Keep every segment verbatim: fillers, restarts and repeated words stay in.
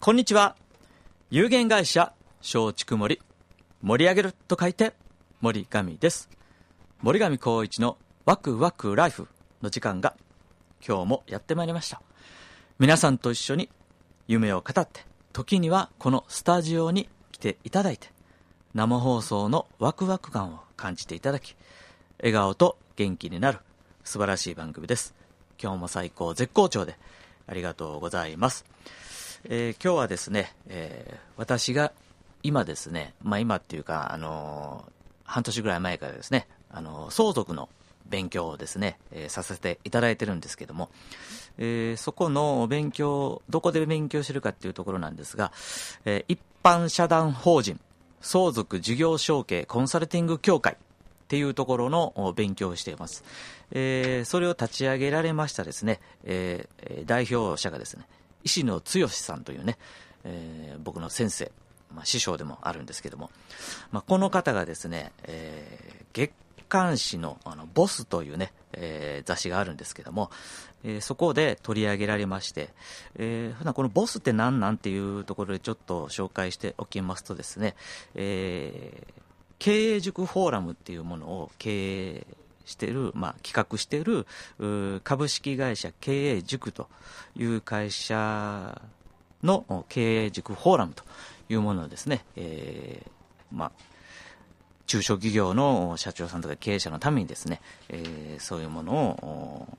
こんにちは。有限会社松竹森、盛り上げると書いて森上です。森上光一のワクワクライフの時間が今日もやってまいりました。皆さんと一緒に夢を語って、時にはこのスタジオに来ていただいて、生放送のワクワク感を感じていただき、笑顔と元気になる素晴らしい番組です。今日も最高絶好調でありがとうございます。えー、今日はですね、えー、私が今ですね、まあ今っていうか、あのー、半年ぐらい前からですね、あのー、相続の勉強をですね、えー、させていただいてるんですけども、えー、そこの勉強、どこで勉強してるかっていうところなんですが、えー、一般社団法人相続事業承継コンサルティング協会っていうところの勉強をしています。えー、それを立ち上げられましたですね、えー、代表者がですね、石野剛さんというね、えー、僕の先生、まあ、師匠でもあるんですけども、まあ、この方がですね、えー、月刊誌のあのボスというね、えー、雑誌があるんですけども、えー、そこで取り上げられまして、えー、普段このボスって何なんていうところでちょっと紹介しておきますとですね、えー、経営塾フォーラムっていうものを経営している、まあ、企画している株式会社経営塾という会社の経営塾フォーラムというものをですね、えーまあ、中小企業の社長さんとか経営者のためにですね、えー、そういうものを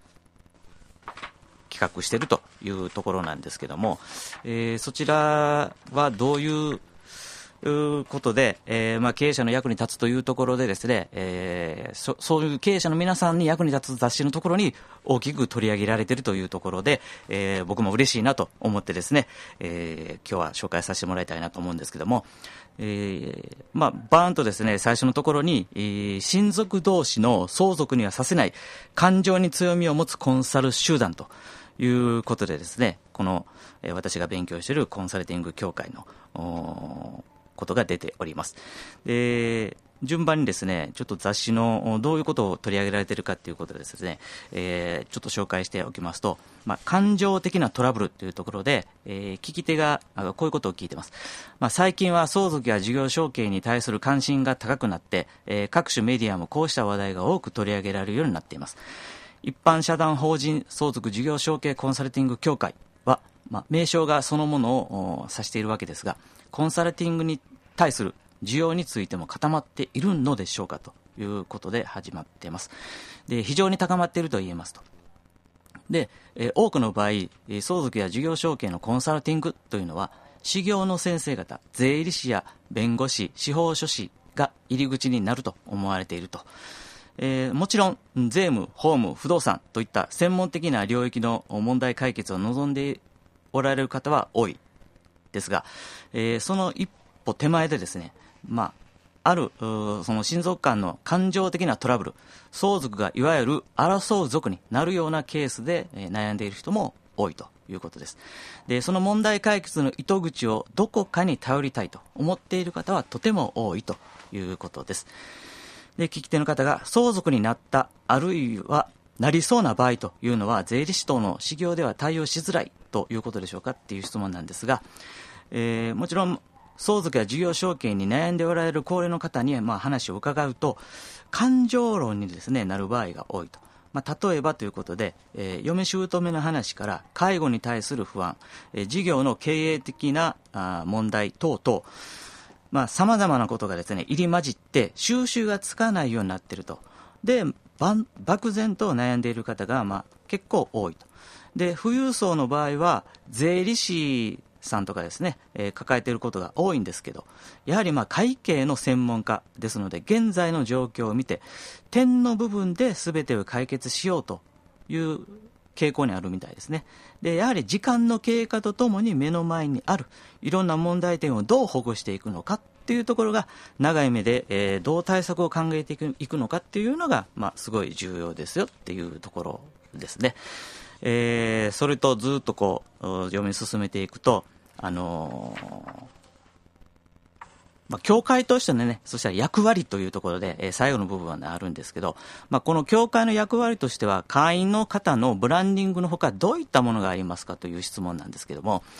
企画しているというところなんですけども、えー、そちらはどういういうことで、えーまあ、経営者の役に立つというところでですね、えー、そ, そういう経営者の皆さんに役に立つ雑誌のところに大きく取り上げられているというところで、えー、僕も嬉しいなと思ってですね、えー、今日は紹介させてもらいたいなと思うんですけども、えーまあ、バーンとですね、最初のところに、えー、親族同士の相続にはさせない感情に強みを持つコンサル集団ということでですね、この、えー、私が勉強しているコンサルティング協会のことが出ております。で、順番にですね、ちょっと雑誌のどういうことを取り上げられているかということでですね、えー、ちょっと紹介しておきますと、まあ、感情的なトラブルというところで、えー、聞き手がこういうことを聞いています。まあ、最近は相続や事業承継に対する関心が高くなって、えー、各種メディアもこうした話題が多く取り上げられるようになっています。一般社団法人相続事業承継コンサルティング協会は、まあ、名称がそのものを指しているわけですが、コンサルティングに対する需要についても固まっているのでしょうかということで始まっています。で、非常に高まっていると言えますと。で、えー、多くの場合、相続や事業承継のコンサルティングというのは、事業の先生方、税理士や弁護士、司法書士が入り口になると思われていると。えー、もちろん税務、法務、不動産といった専門的な領域の問題解決を望んでおられる方は多いですが、えー、その一歩手前でですね、まあ、あるその親族間の感情的なトラブル、相続がいわゆる争う族になるようなケースで、えー、悩んでいる人も多いということです。で、その問題解決の糸口をどこかに頼りたいと思っている方はとても多いということです。で、聞き手の方が相続になった、あるいはなりそうな場合というのは税理士等の始業では対応しづらいということでしょうかっていう質問なんですが、えー、もちろん相続や事業承継に悩んでおられる高齢の方に、まあ、話を伺うと感情論にですね、なる場合が多いと。まあ、例えばということで、えー、嫁姑の話から介護に対する不安、えー、事業の経営的なあ問題等々、まあ、様々なことがですね、入り混じって収拾がつかないようになっていると。で、漠然と悩んでいる方が、まあ、結構多いと。で、富裕層の場合は税理士さんとかですね、えー、抱えていることが多いんですけど、やはりまあ会計の専門家ですので、現在の状況を見て点の部分で全てを解決しようという傾向にあるみたいですね。で、やはり時間の経過とともに目の前にあるいろんな問題点をどう保護していくのかっていうところが、長い目で、えー、どう対策を考えていく、いくのかっていうのが、まあ、すごい重要ですよっていうところですね。えー、それとずっとこう読み進めていくと、あのーまあ、教会としてのね、そしたら役割というところで、えー、最後の部分は、ね、あるんですけど、まあ、この教会の役割としては、会員の方のブランディングのほかどういったものがありますかという質問なんですけども、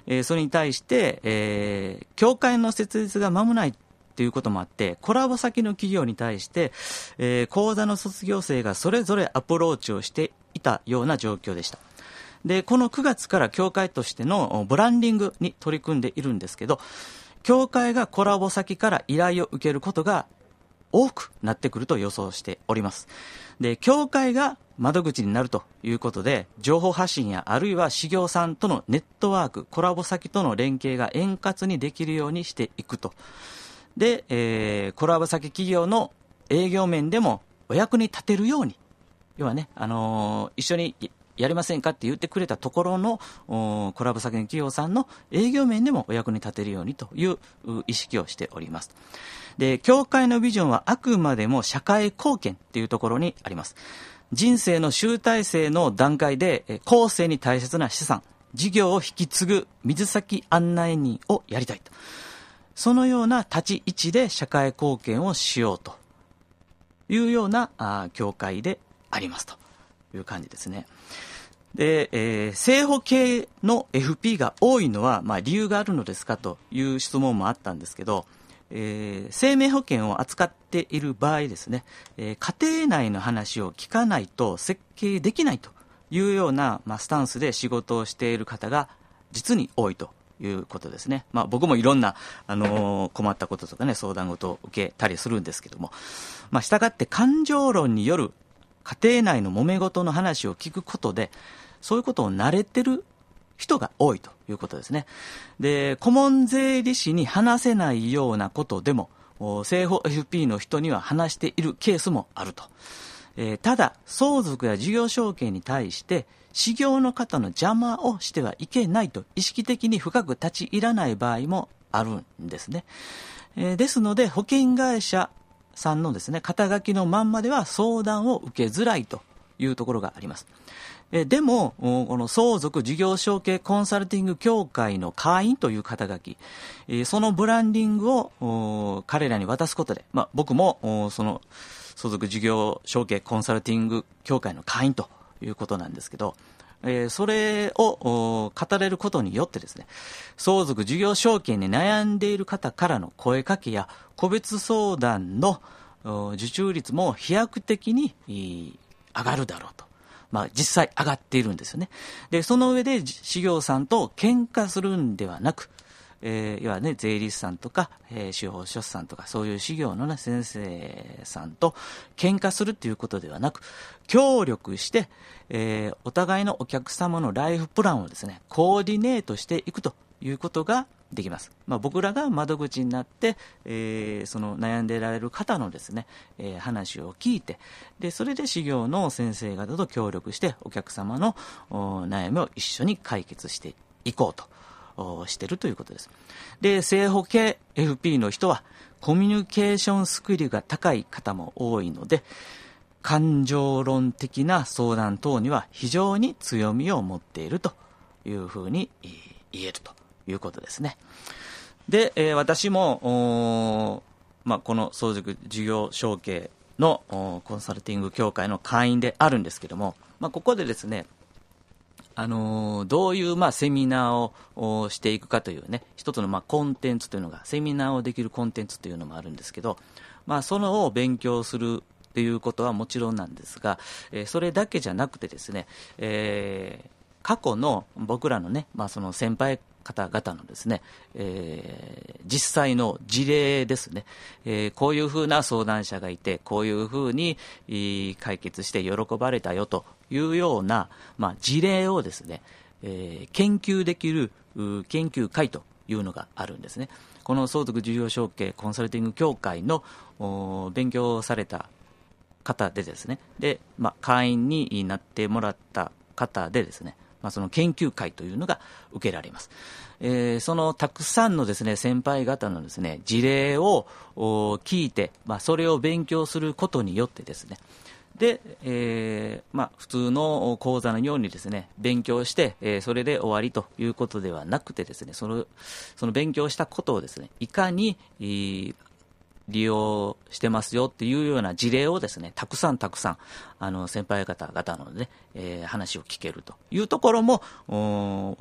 えー、それに対して、えー、協会の設立が間もないということもあって、コラボ先の企業に対して、えー、講座の卒業生がそれぞれアプローチをしていたような状況でした。で、このくがつから協会としてのブランディングに取り組んでいるんですけど、協会がコラボ先から依頼を受けることが多くなってくると予想しております。で、協会が窓口になるということで、情報発信やあるいは事業さんとのネットワーク、コラボ先との連携が円滑にできるようにしていくと。で、えー、コラボ先企業の営業面でもお役に立てるように、要はね、あのー、一緒にやりませんかって言ってくれたところのコラボ先の企業さんの営業面でもお役に立てるようにという意識をしております。で、協会のビジョンはあくまでも社会貢献っていうところにあります。人生の集大成の段階で後世に大切な資産、事業を引き継ぐ水先案内人をやりたいと。そのような立ち位置で社会貢献をしようというようなあ協会でありますという感じですね。で、えー、生保系の エフピー が多いのは、まあ、理由があるのですかという質問もあったんですけど、えー、生命保険を扱っている場合ですね、えー、家庭内の話を聞かないと設計できないというような、まあ、スタンスで仕事をしている方が実に多いということですね。まあ、僕もいろんな、あのー、困ったこととかね、相談事を受けたりするんですけども、まあ、したがって感情論による家庭内の揉め事の話を聞くことで、そういうことを慣れてる人が多いということですね。で、顧問税理士に話せないようなことでも、生保 エフピー の人には話しているケースもあると。えー、ただ、相続や事業承継に対して、事業の方の邪魔をしてはいけないと意識的に深く立ち入らない場合もあるんですね。えー、ですので、保険会社さんのですね、肩書きのまんまでは相談を受けづらいというところがあります。えでも、この相続事業承継コンサルティング協会の会員という肩書き、えそのブランディングを彼らに渡すことで、まあ、僕もその相続事業承継コンサルティング協会の会員ということなんですけど、えー、それを語れることによってですね、相続事業承継に悩んでいる方からの声かけや個別相談の受注率も飛躍的に上がるだろうと。まあ、実際上がっているんですよね。で、その上で事業さんと喧嘩するんではなく、えー、要はね、税理士さんとか、えー、司法書士さんとか、そういう事業のね、先生さんと喧嘩するっていうことではなく、協力して、えー、お互いのお客様のライフプランをですね、コーディネートしていくということができます。まあ、僕らが窓口になって、えー、その悩んでいられる方のですね、えー、話を聞いて、で、それで事業の先生方と協力して、お客様の悩みを一緒に解決していこうと。しているということです。で、生保系 エフピー の人はコミュニケーションスキルが高い方も多いので、感情論的な相談等には非常に強みを持っているというふうに言えるということですね。で、えー、私も、まあ、この相続事業承継のコンサルティング協会の会員であるんですけども、まあ、ここでですね、あのー、どういう、まあ、セミナーをしていくかというね、一つの、まあ、コンテンツというのが、セミナーをできるコンテンツというのもあるんですけど、まあ、そのを勉強するっていうことはもちろんなんですが、えー、それだけじゃなくてですね、えー、過去の僕らのね、まあ、その先輩方々のですね、えー、実際の事例ですね、えー、こういうふうな相談者がいて、こういうふうに解決して喜ばれたよというような、まあ、事例をですね、えー、研究できる研究会というのがあるんですね。この相続事業承継コンサルティング協会の勉強された方でですね、で、まあ、会員になってもらった方でですね、まあ、その研究会というのが受けられます。えー、そのたくさんのですね、先輩方のですね、事例を聞いて、まあ、それを勉強することによってですね、で、えーまあ、普通の講座のようにですね、勉強して、えー、それで終わりということではなくてですね、その、その勉強したことをですね、いかに、えー利用してますよっていうような事例をですね、たくさんたくさんあの先輩方々のね、えー、話を聞けるというところも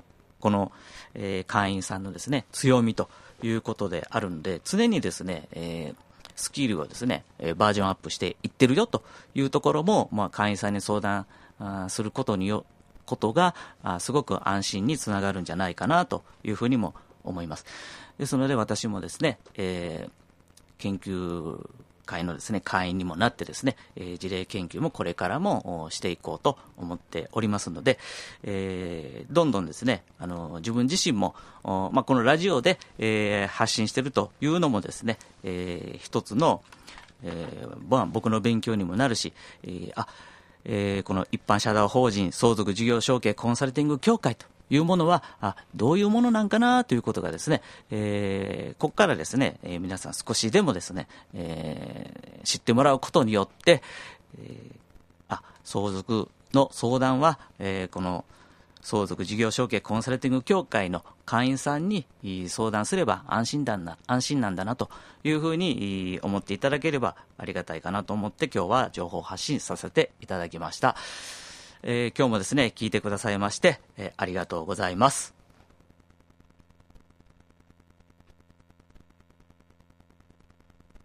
この、えー、会員さんのですね強みということであるので、常にですね、えー、スキルをですねバージョンアップしていってるよというところも、まあ、会員さんに相談することによことがすごく安心につながるんじゃないかなというふうにも思います。ですので私もですね、えー、研究会のですね会員にもなってですね、えー、事例研究もこれからもしていこうと思っておりますので、えー、どんどんですねあの自分自身も、まあ、このラジオで、えー、発信しているというのもですね、えー、一つの、えー、僕の勉強にもなるし、えー、あえー、この一般社団法人相続事業承継コンサルティング協会というものはあどういうものなんかなということがですね、えー、ここからですね、えー、皆さん少しでもですね、えー、知ってもらうことによって、えー、あ相続の相談は、えー、この相続事業承継コンサルティング協会の会員さんに相談すれば安心だな、安心なんだなというふうに思っていただければありがたいかなと思って今日は情報発信させていただきました。えー、今日もですね聞いてくださいまして、えー、ありがとうございます。